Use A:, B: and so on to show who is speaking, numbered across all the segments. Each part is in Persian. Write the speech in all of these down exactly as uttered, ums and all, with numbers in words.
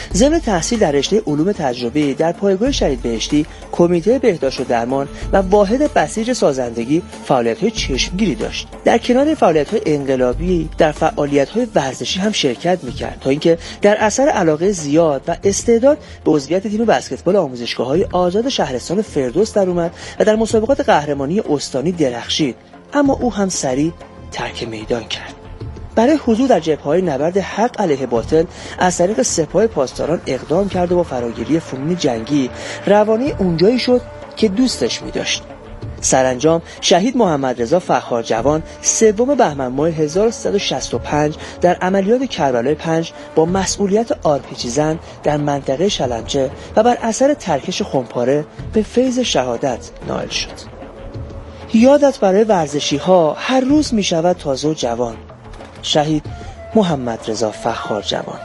A: ضمن تحصیل در رشته علوم تجربی در پایگاه شهید بهشتی، کمیته بهداشت و درمان و واحد بسیج سازندگی فعالیت‌های چشمگیری داشت. در کنار فعالیت‌های انقلابی در فعالیت‌های ورزشی هم شرکت می‌کرد تا اینکه در اثر علاقه زیاد و استعداد به عضویت تیم بسکتبال آموزشگاه‌های آزاد شهرستان فردوس در اومد و در مسابقات قهرمانی استانی درخشید، اما او هم سریع ترک میدان کرد. برای حضور در جبهه‌های نبرد حق علیه باطل از طریق سپاه پاسداران اقدام کرد و با فراگیری فنون جنگی روانه اونجایی شد که دوستش می‌داشت. سرانجام شهید محمد رضا فخارجوان سوم بهمن ماه هزار و سیصد و شصت و پنج در عملیات کربلای پنج با مسئولیت آرپیجی زن در منطقه شلمچه و بر اثر ترکش خمپاره به فیض شهادت نائل شد. یادت برای ورزشی ها هر روز می شود تازه و جوان. شهید محمد رضا فخارجوان.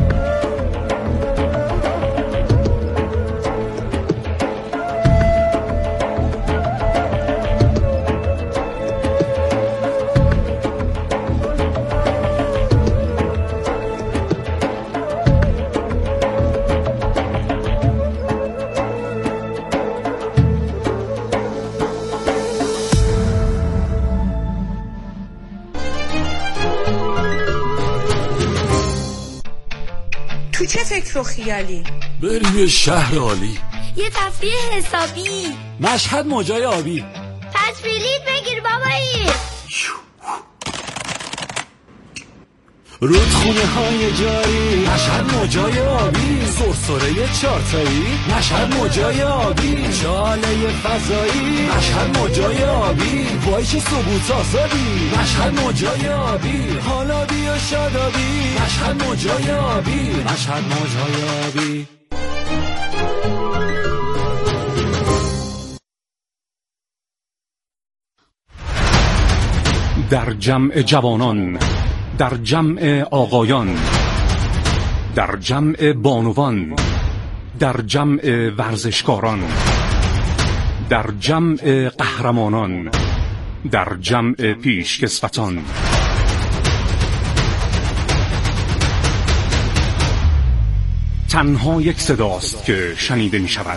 B: تو چه فکر و خیالی؟
C: بریم یه شهر عالی،
D: یه تفریح حسابی،
C: مشهد موجای آبی،
D: پس بلیط بگیر بابایی،
C: رودخونه های جاری، مشهد موجای آبی، سرسره چارتایی، مشهد موجای آبی، شاله فضایی، مشهد موجای آبی، وای چه ثبوت آزادی، مشهد موجای آبی، حالا بیا شادابی، مشهد موجای آبی، مشهد موجای آبی.
E: در جمع جوانان، در جمع آقایان، در جمع بانوان، در جمع ورزشکاران، در جمع قهرمانان، در جمع پیشکسوتان، تنها یک صداست که شنیده می شود.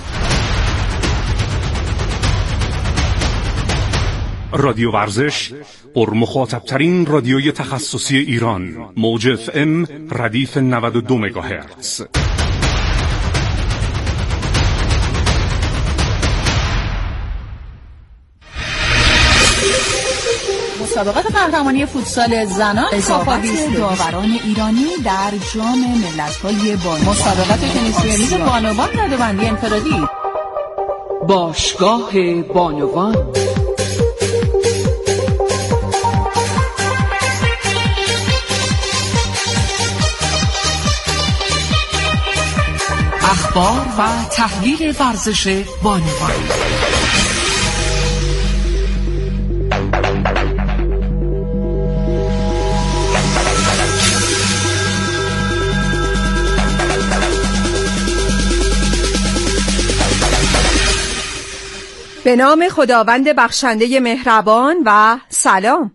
E: رادیو ورزش، پرمخاطب‌ترین رادیوی تخصصی ایران، موج اف ام ردیف نود و دو مگاهرتز.
B: مسابقات قهرمانی فوتسال زنان، اضافات داوران ایرانی در جام ملت‌های بانوان، مسابقات تنیس میز بانوان رده‌بندی انفرادی، باشگاه بانوان، اخبار و تحلیل ورزش بانوان. به نام خداوند بخشنده مهربان و سلام.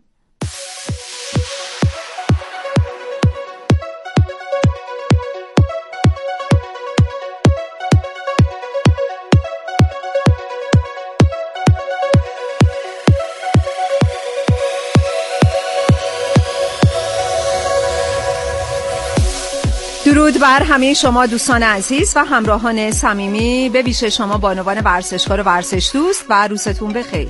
B: درود بر همه شما دوستان عزیز و همراهان صمیمی، به ویژه شما بانوان ورزشکار و ورزش دوست، و روزتون بخیر.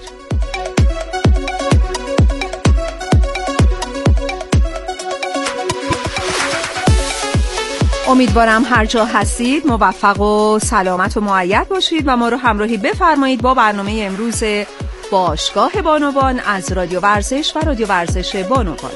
B: امیدوارم هر جا هستید موفق و سلامت و مؤید باشید و ما رو همراهی بفرمایید با برنامه امروز باشگاه بانوان از رادیو ورزش و رادیو ورزش بانوان.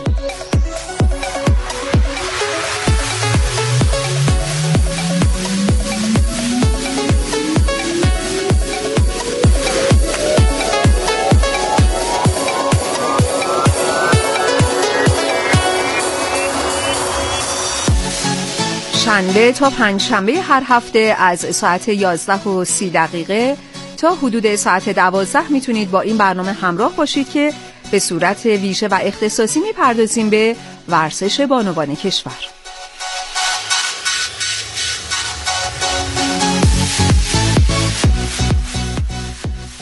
B: شنبه تا پنجشنبه هر هفته از ساعت یازده و سی دقیقه تا حدود ساعت دوازده میتونید با این برنامه همراه باشید که به صورت ویژه و اختصاصی میپردازیم به ورزش بانوان کشور.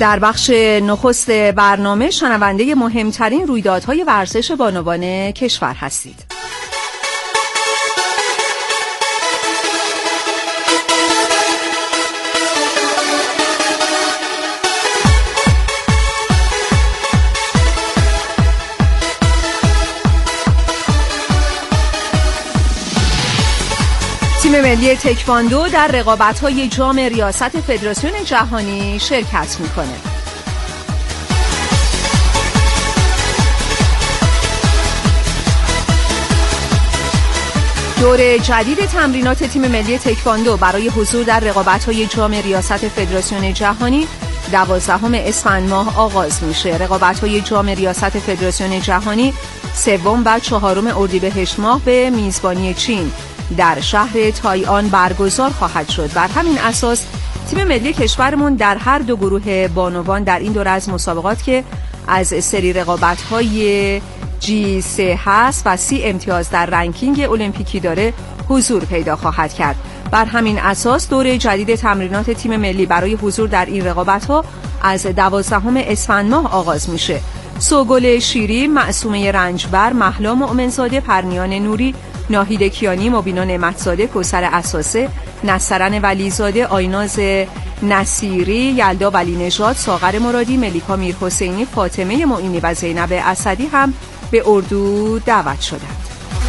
B: در بخش نخست برنامه شنونده مهمترین رویدادهای ورزش بانوان کشور هستید. تیم ملی تکواندو در رقابت‌های جام ریاست فدراسیون جهانی شرکت می‌کنه. دور جدید تمرینات تیم ملی تکواندو برای حضور در رقابت‌های جام ریاست فدراسیون جهانی دوازدهم اسفند ماه آغاز میشه. رقابت‌های جام ریاست فدراسیون جهانی سوم و چهارم اردیبهشت ماه به میزبانی چین در شهر تایوان برگزار خواهد شد. بر همین اساس تیم ملی کشورمون در هر دو گروه بانوان در این دوره از مسابقات که از سری رقابت‌های جی سه هست و سی امتیاز در رنکینگ المپیکی داره حضور پیدا خواهد کرد. بر همین اساس دوره جدید تمرینات تیم ملی برای حضور در این رقابت‌ها از دوازدهم اسفند ماه آغاز میشه. سوگل شیری، معصومه رنجبر، مهلا مؤمنزاده، پرنیان نوری، ناهید کیانی، مبینا نعمتزاده، کوثر اساسه، نصرن ولیزاده، آیناز نصیری، یلدا ولی نژاد، ساغر مرادی، ملیکا میرحسینی، فاطمه معینی و زینب اسدی هم به اردو دعوت شدند.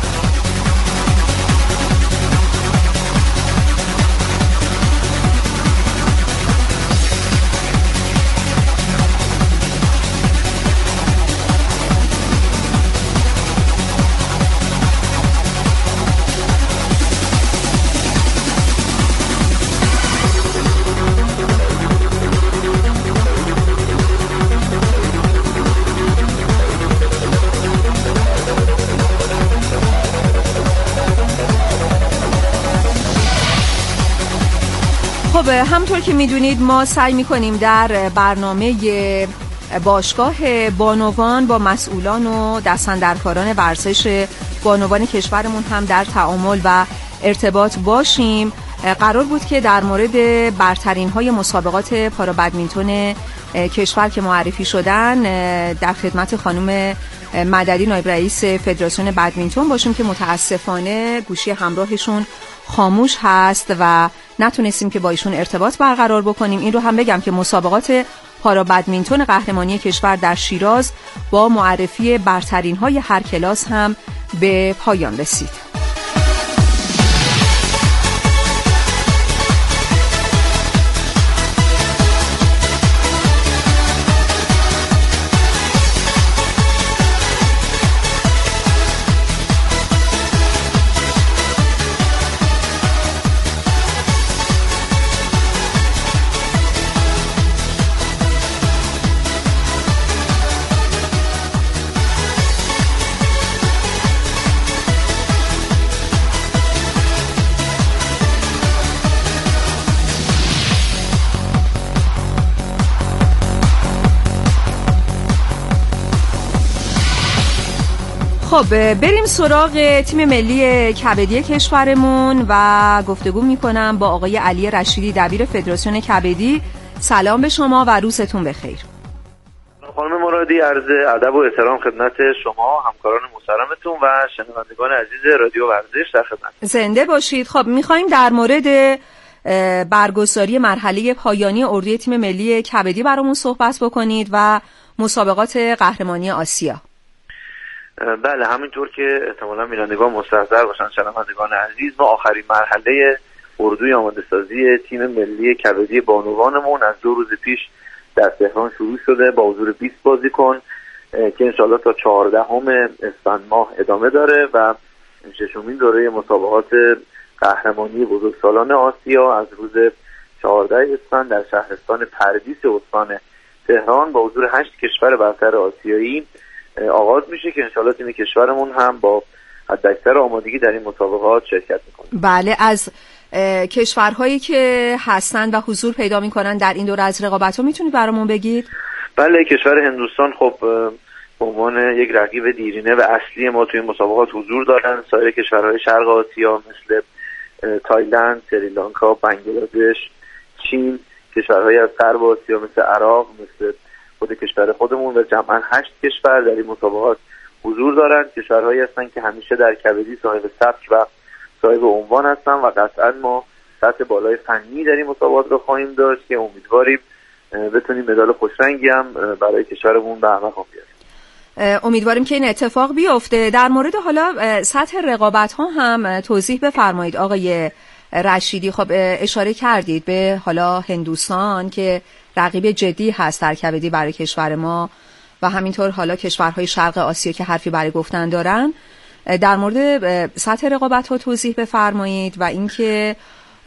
B: خب همونطور که میدونید ما سعی میکنیم در برنامه باشگاه بانوان با مسئولان و دستاندرکاران ورزش بانوان کشورمون هم در تعامل و ارتباط باشیم. قرار بود که در مورد برترین های مسابقات پارا بدمینتون کشور که معرفی شدن در خدمت خانم مددی نایب رئیس فدراسیون بدمینتون باشیم که متاسفانه گوشی همراهشون خاموش هست و نتونستیم که با ایشون ارتباط برقرار بکنیم. این رو هم بگم که مسابقات پارا بدمینتون قهرمانی کشور در شیراز با معرفی برترین های هر کلاس هم به پایان رسید. خب بریم سراغ تیم ملی کبدی کشورمون و گفتگو میکنم با آقای علی رشیدی دبیر فدراسیون کبدی. سلام به شما و روزتون بخیر.
F: خانم مرادی، عرض ادب و احترام خدمت شما، همکاران محترمتون و شنوندگان عزیز رادیو ورزش در خدمت.
B: زنده باشید. خب میخوایم در مورد برگزاری مرحله پایانی اردوی تیم ملی کبدی برامون صحبت بکنید و مسابقات قهرمانی آسیا.
F: بله، همینطور که احتمالاً بینندگان مستحضر باشن شنوندگان عزیز، ما آخرین مرحله اردوی آماده سازی تیم ملی کبدی بانوانمون از دو روز پیش در تهران شروع شده با حضور بیست بازیکن که انشالله تا چهاردهم اسفند ماه ادامه داره و ششمین دوره مسابقات قهرمانی بزرگسالان آسیا از روز چهاردهم اسفند در شهرستان پردیس استان تهران با حضور هشت کشور برتر آسیایی آغاز میشه که انشالله تیم کشورمون هم با حداکثر آمادگی در این مسابقات شرکت میکنه.
B: بله، از کشورهایی که هستن و حضور پیدا میکنن در این دوره از رقابت‌ها میتونید برامون بگید؟
F: بله، کشور هندوستان خب به عنوان یک رقیب دیرینه و اصلی ما توی مسابقات حضور دارن. سایر کشورهای شرق آسیا مثل تایلند، سریلانکا، بنگلادش، چین کشورهای از غرب آسیا مثل عراق، مثل خود کشور خودمون و جمعاً هشت کشور در این مسابقات حضور دارند. کشورهایی هستند که همیشه در کبدی صاحب سبک و صاحب عنوان هستن و قطعاً ما سطح بالای فنی در این مسابقات رو خواهیم داشت که امیدواریم بتونیم مدال خوشرنگی هم برای کشورمون به ارمغان بیاریم.
B: امیدواریم که این اتفاق بیفته. در مورد حالا سطح رقابت ها هم توضیح بفرمایید آقای رشیدی. خب اشاره کردید به حالا هندوستان که رقیب جدی هست در کبدی برای کشور ما و همینطور حالا کشورهای شرق آسیا که حرفی برای گفتن دارن. در مورد سطح رقابت ها توضیح بفرمایید و اینکه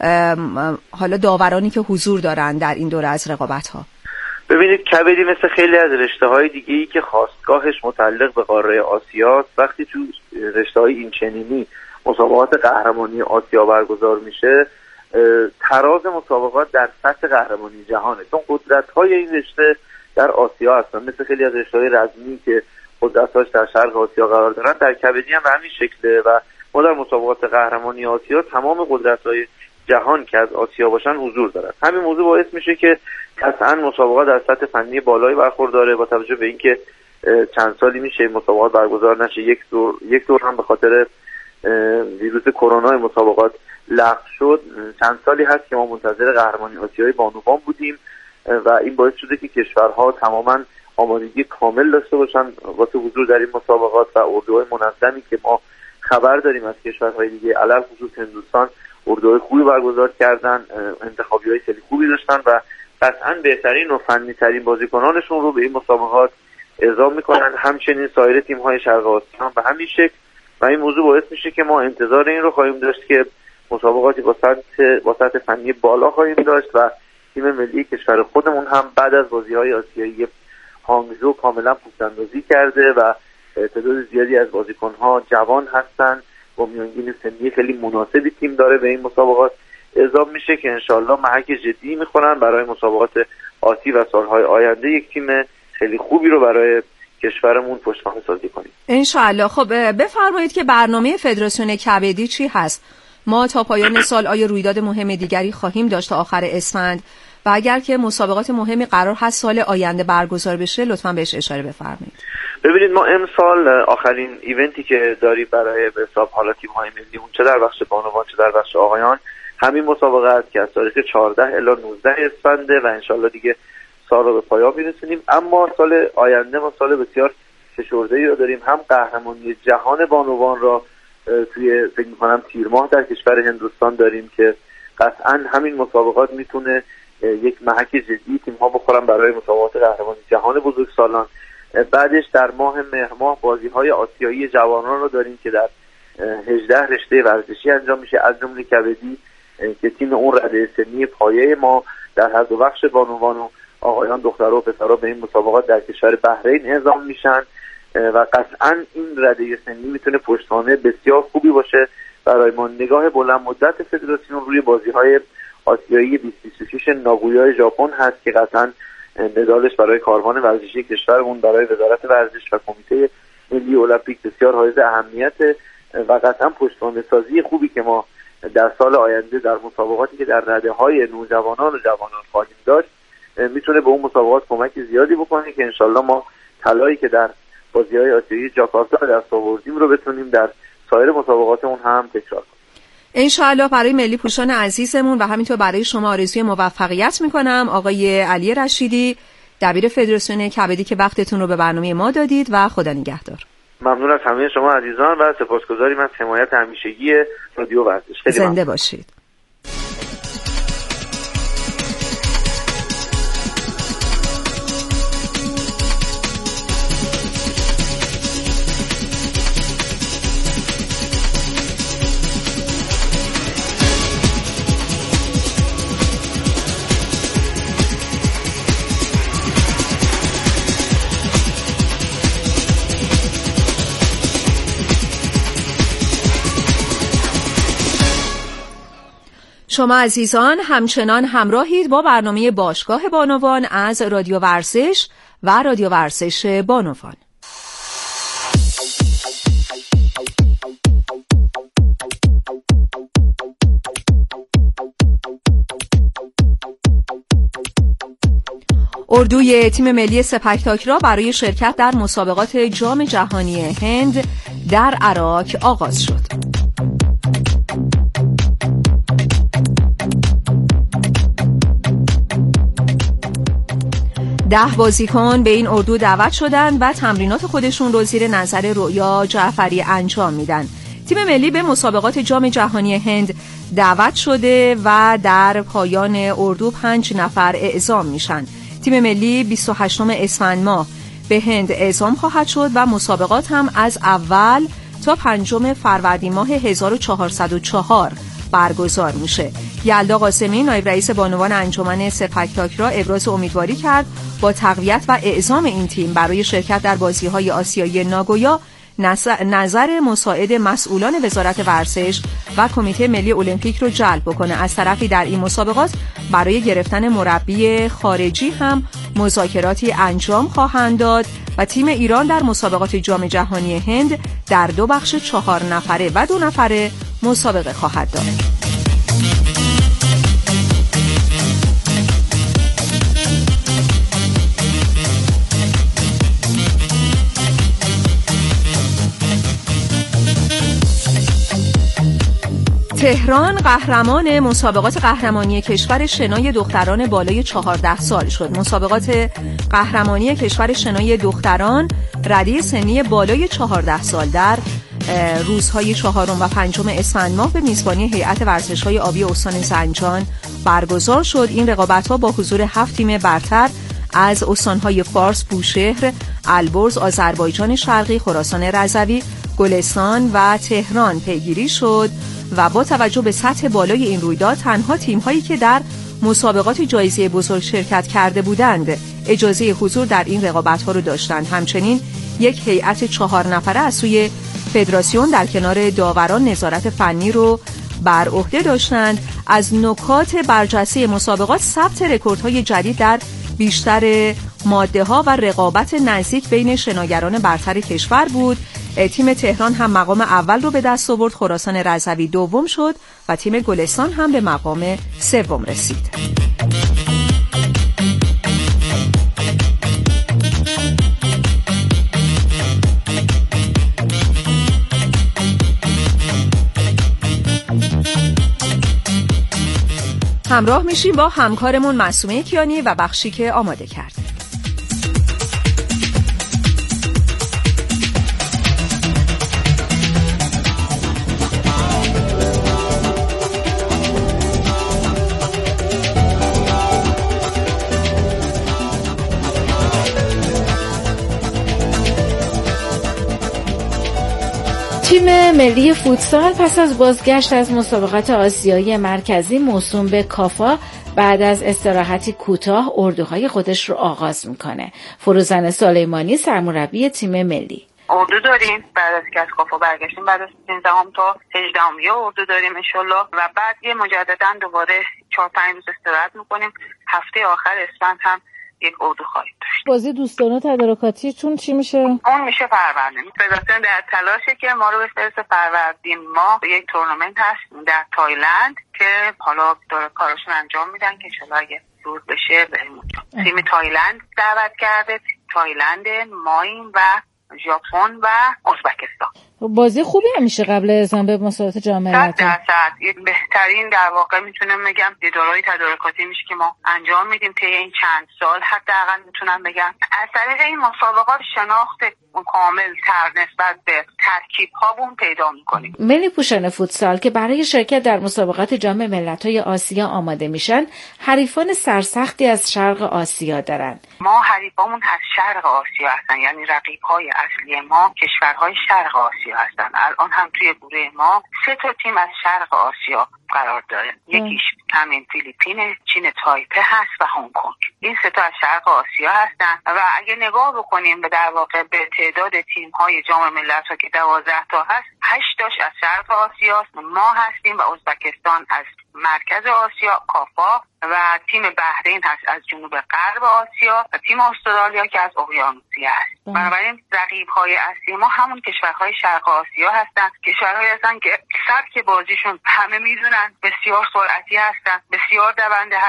B: حالا داورانی که حضور دارن در این دوره از رقابت ها.
F: ببینید کبدی مثل خیلی از رشته‌های دیگه‌ای که خاستگاهش متعلق به قاره آسیاست، وقتی تو رشته‌های این چنینی مسابقات قهرمانی آسیا برگزار میشه، تراز مسابقات در سطح قهرمانی جهانه، چون قدرت‌های این رشته در آسیا هستن. مثل خیلی از رشته‌های رزمی که قدرت‌هاش در شرق آسیا قرار دارن، در کبدی هم به همین شکله و ما در مسابقات قهرمانی آسیا تمام قدرت‌های جهان که از آسیا باشن حضور دارن. همین موضوع باعث میشه که قطعاً مسابقات در سطح فنی بالایی برخورداره. با توجه به اینکه چند سالی میشه مسابقات برگزار نشه، یک دور یک دور هم به خاطر ویروس کرونا مسابقات لغو شد، چند سالی هست که ما منتظر قهرمانی آسیای بانوان بودیم و این باعث شده که کشورها تماماً آمادگی کامل داشته باشن واسه حضور در این مسابقات و اردوهای منظمی که ما خبر داریم از کشورهای دیگه، علل خصوص هندوستان، اردوهای خوبی برگزار کردن، انتخابی‌های خیلی خوبی داشتن و قطعاً بهترین و فنی‌ترین بازیکنانشون رو به این مسابقات اعزام می‌کنن. همچنین سایر تیم‌های شرق آسیا به همین شکل و این موضوع باعث میشه که ما انتظار این رو خواهیم داشت که مسابقاتی با سطح با سطح فنی بالا خواهیم داشت و تیم ملی کشور خودمون هم بعد از بازی‌های آسیایی هانگزو کاملا پوست‌اندازی کرده و تعداد زیادی از بازیکن‌ها جوان هستن با میانگین سنی خیلی مناسبی تیم داره به این مسابقات اعزام میشه که انشالله محک جدی میخونن برای مسابقات آتی و سالهای آینده یک تیم خیلی خوبی رو برای کشورمون پشتوانه سازی کنیم
B: انشالله. خب بفرمایید که برنامه فدراسیون کبدی چی هست؟ ما تا پایان سال آیا رویداد مهم دیگری خواهیم داشت تا آخر اسفند و اگر که مسابقات مهمی قرار هست سال آینده برگزار بشه لطفاً بهش اشاره بفرمایید.
F: ببینید ما امسال آخرین ایونتی که داریم برای به حساب حالا تیم‌های ملی چه در بخش بانوان چه در بخش آقایان همین مسابقه است که از تاریخ چهارده الی نوزده اسفنده و انشالله دیگه سال رو به پایان میرسونیم. اما سال آینده ما سال بسیار فشرده‌ای رو داریم، هم قهرمانی جهان بانوان را توی فکر می‌کنم تیر ماه در کشور هندوستان داریم که قطعاً همین مسابقات میتونه یک محک جدی تیم‌ها بخورن برای مسابقات قهرمانی جهان بزرگسالان. بعدش در ماه مهر ماه بازی‌های آسیایی جوانان رو داریم که در هجده رشته ورزشی انجام میشه، از جمله کبدی که تیم اون رده سنی پایه ما در هر دو بخش بانوان و آقایان، دخترها و پسرها به این مسابقات در کشور بحرین اعزام میشن و قطعاً این رده سنی میتونه پشتوانه بسیار خوبی باشه برای ما. نگاه بلند مدت فدراسیون روی بازی‌های آسیایی بیست بیست و شش ناگویای ژاپن هست که قطعاً مدالش برای کاروان ورزشی کشورمون، برای وزارت ورزش و کمیته ملی المپیک بسیار حائز اهمیت و قطعاً پشتوانه سازی خوبی که ما در سال آینده در مسابقاتی که در رده-های نوجوانان و جوانان خواهیم داشت میتونه به اون مسابقات کمک زیادی بکنه که انشالله ما طلایی که در بازی‌های آسیایی جاکارتا دست آوردیم رو بتونیم در سایر مسابقاتمون هم تکرار کنیم.
B: انشاءالله. برای ملی پوشان عزیزمون و همینطور برای شما آرزوی موفقیت میکنم آقای علی رشیدی، دبیر فدراسیون کبدی که وقتتون رو به برنامه ما دادید و خدا نگهدار.
F: ممنون از همه شما عزیزان و سپاسگزاریم از حمایت همیشگی رادیو ورزش. خیلی
B: زنده
F: ممنون.
B: باشید. شما عزیزان همچنان همراهید با برنامه باشگاه بانوان از رادیو ورزش و رادیو ورزش بانوان. اردوی تیم ملی سپک تاکرا برای شرکت در مسابقات جام جهانی هند در عراق آغاز شد. ده بازیکن به این اردو دعوت شدند و تمرینات خودشون رو زیر نظر رؤیا جعفری انجام میدن. تیم ملی به مسابقات جام جهانی هند دعوت شده و در پایان اردو پنج نفر اعزام میشن. تیم ملی بیست و هشتم اسفند ماه به هند اعزام خواهد شد و مسابقات هم از اول تا پنجم فروردین ماه هزار و چهارصد و چهار برگزار میشه. یلدا قاسمی نایب رئیس بانوان انجمن سپک تاکرا ابراز امیدواری کرد با تقویت و اعزام این تیم برای شرکت در بازی‌های آسیایی ناگویا نظر مساعد مسئولان وزارت ورزش و کمیته ملی المپیک رو جلب بکنه. از طرفی در این مسابقات برای گرفتن مربی خارجی هم مذاکراتی انجام خواهند داد و تیم ایران در مسابقات جام جهانی هند در دو بخش چهار نفره و دو نفره مسابقه خواهد داشت. تهران قهرمان مسابقات قهرمانی کشور شنای دختران بالای چهارده سال شد. مسابقات قهرمانی کشور شنای دختران رده سنی بالای چهارده سال در روزهای چهارم و پنجم اسفند ماه به میزبانی هیئت ورزش‌های آبی استان زنجان برگزار شد. این رقابت‌ها با حضور هفت تیم برتر از استان‌های فارس، بوشهر، البرز، آذربایجان شرقی، خراسان رضوی، گلستان و تهران پیگیری شد و با توجه به سطح بالای این رویداد تنها تیم‌هایی که در مسابقات جایزه بزرگ شرکت کرده بودند اجازه حضور در این رقابت‌ها رو داشتند. همچنین یک هیئت چهار نفره از سوی فدراسیون در کنار داوران نظارت فنی رو بر عهده داشتند. از نکات برجسته مسابقات ثبت رکوردهای جدید در بیشتر ماده‌ها و رقابت نزدیک بین شناگران برتر کشور بود. تیم تهران هم مقام اول رو به دست آورد، خراسان رضوی دوم شد و تیم گلستان هم به مقام سوم رسید. همراه میشیم با همکارمون معصومه کیانی و بخشی که آماده کرد.
G: تیم ملی فوتسال پس از بازگشت از مسابقات آسیایی مرکزی موسوم به کافا بعد از استراحتی کوتاه اردوهای خودش رو آغاز میکنه. فروزان سلیمانی سرمربی تیم ملی.
H: اردو داریم بعد از که از کافا برگشتیم، بعد از سیزدهم تا هجدهم یه اردو داریم انشالله و بعد یه مجددا دوباره چهار پنج روز استراحت میکنیم. هفته آخر اسفند هم یک اردو خواهید داشت.
G: بازی دوستانه تدارکاتی چون چی میشه؟
H: اون میشه فروردین. فدراسیون در تلاشه که ما رو بفرسته فروردین ماه یک تورنمنت هست در تایلند که حالا داره کاراشون انجام میدن که انشالله اگه دور بشه بریم اونجا. تیم تایلند دعوت کرده، تایلند، ماین و ژاپن و ازبکستان.
G: بازی خوبی همیشه قبل ازام به مسابقات جام ملت‌ها.
H: صد درصد یک بهترین در واقع میتونم بگم دیدارهای تدارکاتی میشه که ما انجام میدیم طی این چند سال. حداقل میتونم بگم از طریق این مسابقات شناخت کامل تر نسبت به ترکیب هامون پیدا میکنیم.
G: ملی پوشان فوتسال که برای شرکت در مسابقات جام ملت‌های آسیا آماده میشن، حریفان سرسختی از شرق آسیا دارن.
H: ما حریفامون از شرق آسیا هستن، یعنی رقیب‌های اصلی ما کشورهای شرق آسیا هستن. الان هم توی گروه ما سه تا تیم از شرق آسیا قرار داره. یکیش همین فیلیپین، چین تایپه هست و هنگ کنگ. این سه تا از شرق آسیا هستن و اگه نگاه بکنیم به در واقع به تعداد تیم‌های جام ملت‌ها که دوازده تا هست، هشت تاش از شرق آسیا، ما هستیم و ازبکستان از مرکز آسیا کافا و تیم بحرین هست از جنوب غرب آسیا و تیم استرالیا که از اقیانوسیه است. بنابراین رقیب‌های اصلی ما همون کشورهای شرق آسیا هستن، کشورهایی هستن که سبک بازیشون همه میدونن، بسیار سرعتی هستن، بسیار دونده هستن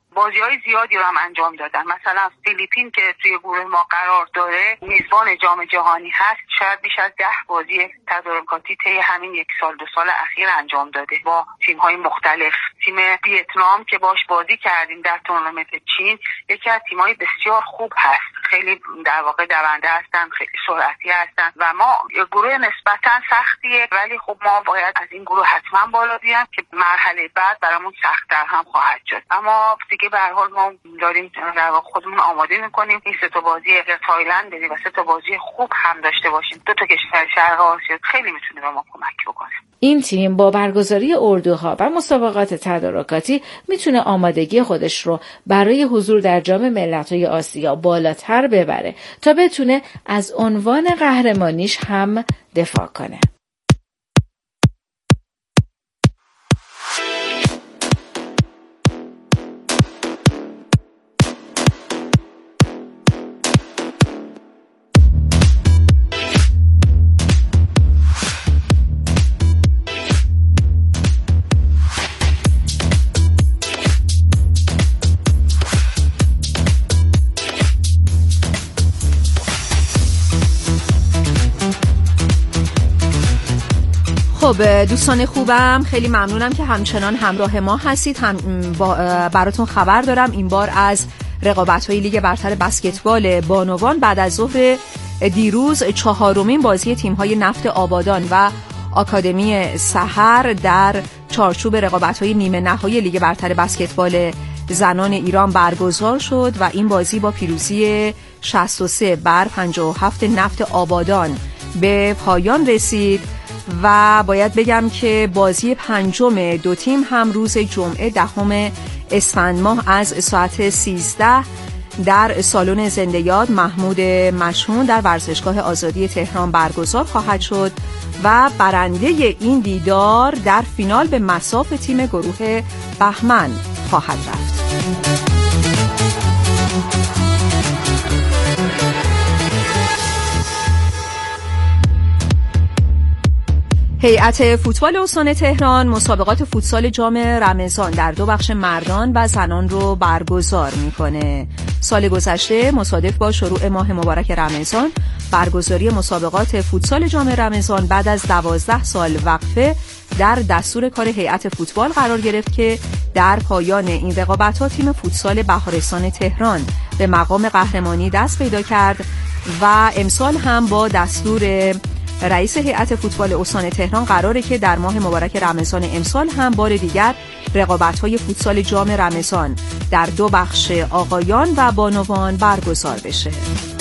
H: بازی‌های زیادی رو هم انجام دادن. مثلا فیلیپین که توی گروه ما قرار داره، میزبان جام جهانی هست، شاید بیش از ده بازی تدارکاتی طی همین یک سال دو سال اخیر انجام داده با تیم‌های مختلف. تیم ویتنام که باش بازی کردیم در تورنمنت چین، یکی از تیم‌های بسیار خوب هست، خیلی در واقع دونده هستن، خیلی سرعتی هستن و ما گروه نسبتاً سختیه، ولی خب ما باید از این گروه حتما بالا بیایم که مرحله بعد برامون سخت‌تر هم خواهد شد. اما دیگه به هر حال ما داریم در واقع خودمون آماده می‌کنیم این سه تا بازی تایلند و سه تا بازی خوب هم داشته باشیم. دو تا کشور شرق آسیا خیلی میتونه به ما کمک بکنه.
G: این تیم با برگزاری اردوها و مسابقات تدارکاتی میتونه آمادگی خودش رو برای حضور در جام ملت‌های آسیا بالاتر ببره تا بتونه از عنوان قهرمانیش هم دفاع کنه.
B: خب دوستان خوبم، خیلی ممنونم که همچنان همراه ما هستید. هم براتون خبر دارم این بار از رقابت‌های لیگ برتر بسکتبال بانوان. بعد از ظهر دیروز چهارمین بازی تیم‌های نفت آبادان و آکادمی سحر در چارچوب رقابت‌های نیمه نهایی لیگ برتر بسکتبال زنان ایران برگزار شد و این بازی با پیروزی شصت و سه بر پنجاه و هفت نفت آبادان به پایان رسید و باید بگم که بازی پنجم دو تیم هم روز جمعه دهم اسفند ماه از ساعت سیزده در سالن زنده یاد محمود مشهون در ورزشگاه آزادی تهران برگزار خواهد شد و برنده این دیدار در فینال به مصاف تیم گروه بهمن خواهد رفت. هیئت فوتبال استان تهران مسابقات فوتسال جام رمضان در دو بخش مردان و زنان رو برگزار میکنه. سال گذشته مصادف با شروع ماه مبارک رمضان برگزاری مسابقات فوتسال جام رمضان بعد از دوازده سال وقفه در دستور کار هیئت فوتبال قرار گرفت که در پایان این رقابت‌ها تیم فوتسال بهارستان تهران به مقام قهرمانی دست پیدا کرد و امسال هم با دستور رئیس هیئت فوتبال استان تهران قراره که در ماه مبارک رمضان امسال هم بار دیگر رقابت‌های فوتسال جام رمضان در دو بخش آقایان و بانوان برگزار بشه.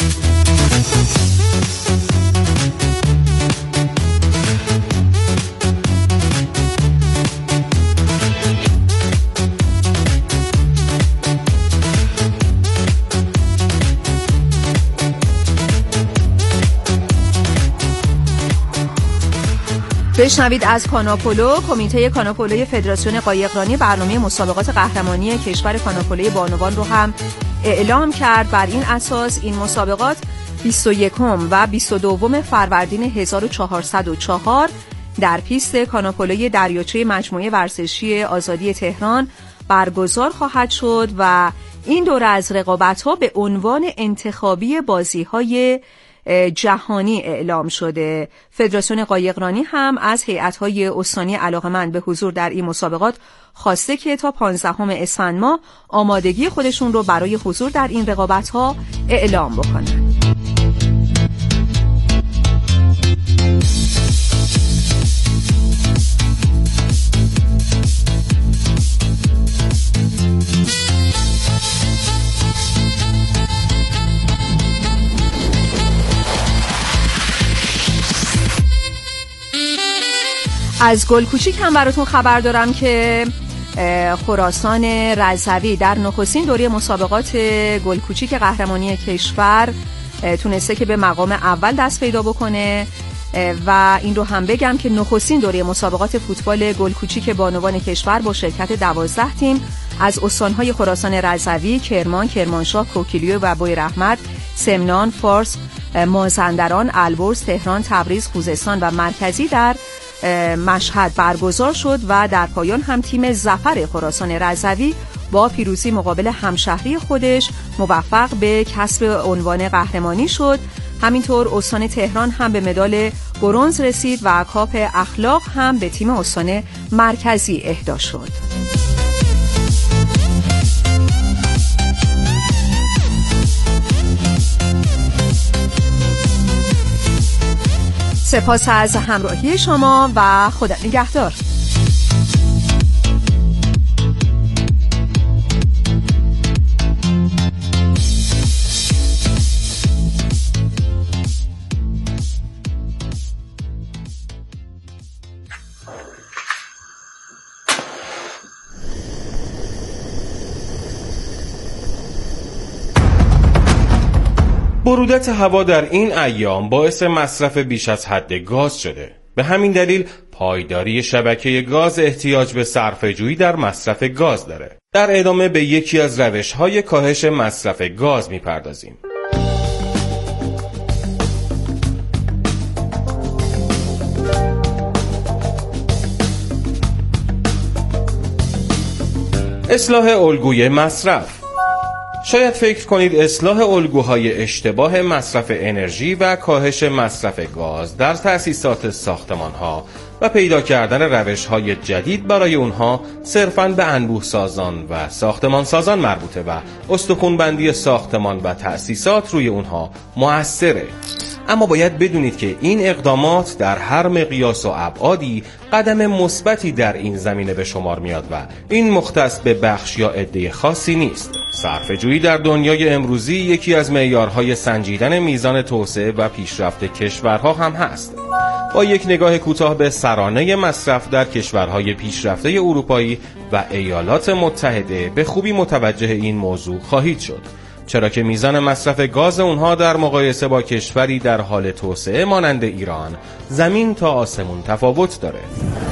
B: بشنوید از کاناپولو. کمیته کاناپولوی فدراسیون قایقرانی برنامه مسابقات قهرمانی کشور کاناپولوی بانوان رو هم اعلام کرد. بر این اساس این مسابقات بیست و یکم و بیست و دوم فروردین هزار و چهارصد و چهار در پیست کاناپولوی دریاچه مجموعه ورزشی آزادی تهران برگزار خواهد شد و این دوره از رقابت‌ها به عنوان انتخابی بازی‌های جهانی اعلام شده. فدراسیون قایقرانی هم از هیئت‌های استانی علاقه‌مند به حضور در این مسابقات خواسته که تا پانزدهم اسفند ماه آمادگی خودشون رو برای حضور در این رقابت‌ها اعلام بکنن. از گل کوچیک هم براتون خبر دارم که خراسان رضوی در نخستین دوره مسابقات گل کوچیک قهرمانی کشور تونسته که به مقام اول دست پیدا بکنه و این رو هم بگم که نخستین دوره مسابقات فوتبال گل کوچیک بانوان کشور با شرکت دوازده تیم از استان‌های خراسان رضوی، کرمان، کرمانشاه، کوکیلیو و بوی رحمت، سمنان، فارس، مازندران، البرز، تهران، تبریز، خوزستان و مرکزی در مشهد برگزار شد و در پایان هم تیم ظفر خراسان رضوی با پیروزی مقابل همشهری خودش موفق به کسب عنوان قهرمانی شد. همینطور استان تهران هم به مدال برنز رسید و کاپ اخلاق هم به تیم استان مرکزی اهدا شد. سپاس از همراهی شما و خدا نگهدار.
I: برودت هوا در این ایام باعث مصرف بیش از حد گاز شده. به همین دلیل پایداری شبکه گاز احتیاج به صرفه‌جویی در مصرف گاز داره. در ادامه به یکی از روش‌های کاهش مصرف گاز می‌پردازیم. اصلاح الگوی مصرف. شاید فکر کنید اصلاح الگوهای اشتباه مصرف انرژی و کاهش مصرف گاز در تأسیسات ساختمان‌ها و پیدا کردن روش‌های جدید برای اونها صرفاً به انبوه سازان و ساختمان سازان مربوطه و استخوان‌بندی ساختمان و تأسیسات روی اونها مؤثره. اما باید بدونید که این اقدامات در هر مقیاس و ابعادی قدم مثبتی در این زمینه به شمار میاد و این مختص به بخش یا عده خاصی نیست. صرفه‌جویی در دنیای امروزی یکی از معیارهای سنجیدن میزان توسعه و پیشرفت کشورها هم هست. با یک نگاه کوتاه به سرانه مصرف در کشورهای پیشرفته اروپایی و ایالات متحده به خوبی متوجه این موضوع خواهید شد، چرا که میزان مصرف گاز اونها در مقایسه با کشوری در حال توسعه مانند ایران زمین تا آسمون تفاوت داره.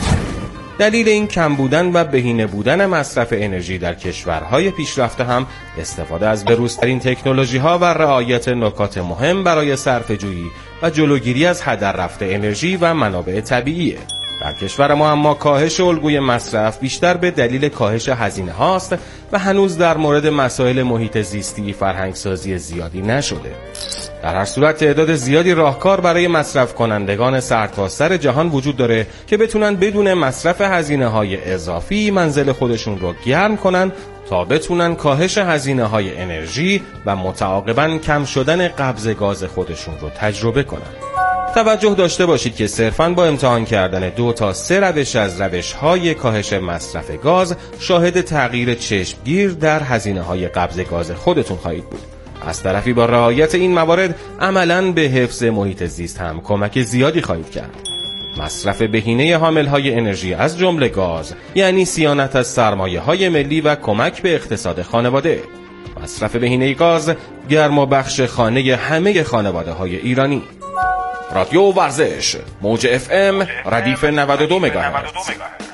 I: دلیل این کم بودن و بهینه بودن مصرف انرژی در کشورهای پیشرفته هم استفاده از بروزترین تکنولوژی‌ها و رعایت نکات مهم برای صرفه‌جویی و جلوگیری از هدر رفت انرژی و منابع طبیعیه. در کشور ما اما کاهش الگوی مصرف بیشتر به دلیل کاهش هزینه هاست و هنوز در مورد مسائل محیط زیستی فرهنگسازی زیادی نشده. در هر صورت تعداد زیادی راهکار برای مصرف کنندگان سرتاسر جهان وجود داره که بتونن بدون مصرف هزینه های اضافی منزل خودشون رو گرم کنن تا بتونن کاهش هزینه های انرژی و متعاقباً کم شدن قبض گاز خودشون رو تجربه کنن. توجه داشته باشید که صرفاً با امتحان کردن دو تا سه روش از روش‌های کاهش مصرف گاز شاهد تغییر چشمگیر در هزینه‌های قبض گاز خودتون خواهید بود. از طرفی با رعایت این موارد عملاً به حفظ محیط زیست هم کمک زیادی خواهید کرد. مصرف بهینه حامل‌های انرژی از جمله گاز یعنی صیانت از سرمایه‌های ملی و کمک به اقتصاد خانواده. مصرف بهینه گاز گرما بخش خانه همه خانواده‌های ایرانی. رادیو ورزش موج اف ام ردیف نود و دو مگاهرتز.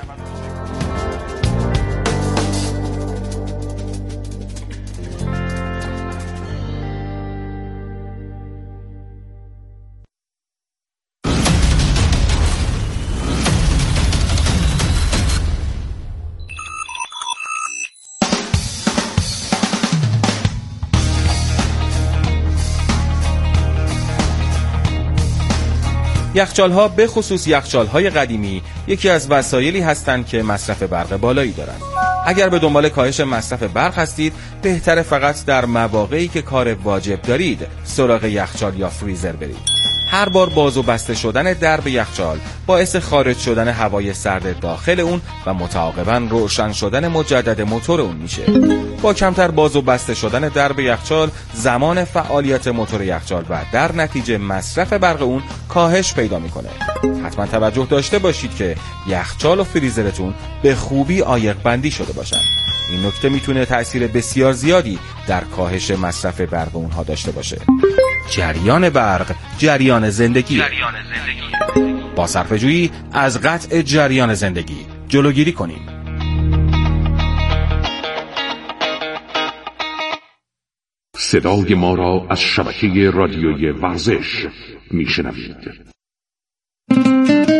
I: یخچال‌ها به خصوص یخچال‌های قدیمی یکی از وسایلی هستند که مصرف برق بالایی دارند. اگر به دنبال کاهش مصرف برق هستید، بهتره فقط در مواقعی که کار واجب دارید سراغ یخچال یا فریزر برید. هر بار باز و بسته شدن درب یخچال باعث خارج شدن هوای سرد داخل اون و متعاقباً روشن شدن مجدد موتور اون میشه. با کمتر باز و بسته شدن درب یخچال، زمان فعالیت موتور یخچال و در نتیجه مصرف برق اون کاهش پیدا میکنه. حتما توجه داشته باشید که یخچال و فریزرتون به خوبی عایق بندی شده باشن. این نکته میتونه تأثیر بسیار زیادی در کاهش مصرف برق اونها داشته باشه. جریان برق، جریان زندگی. جریان زندگی. با صرفه‌جویی از قطع جریان زندگی جلوگیری کنیم.
J: صدای ما را از شبکه رادیوی ورزش میشنوید.